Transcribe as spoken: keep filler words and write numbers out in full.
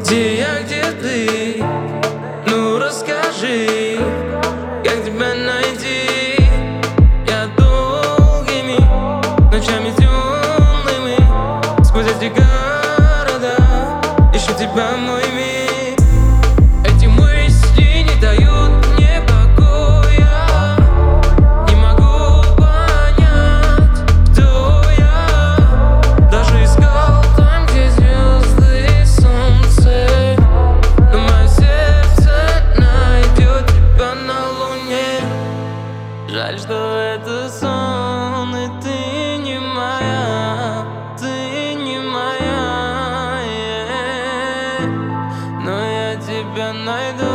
Где я, где ты? Ну расскажи, как тебя найти? Я долгими ночами темными сквозь эти города ищу тебя, мой мир. Эти мысли не дают мне покоя. Не могу понять, кто я. Даже искал там, где звезды и солнце, но мое сердце найдет тебя на луне. Жаль, что это сон, и ты не моя, ты не моя, yeah. Но я тебя найду.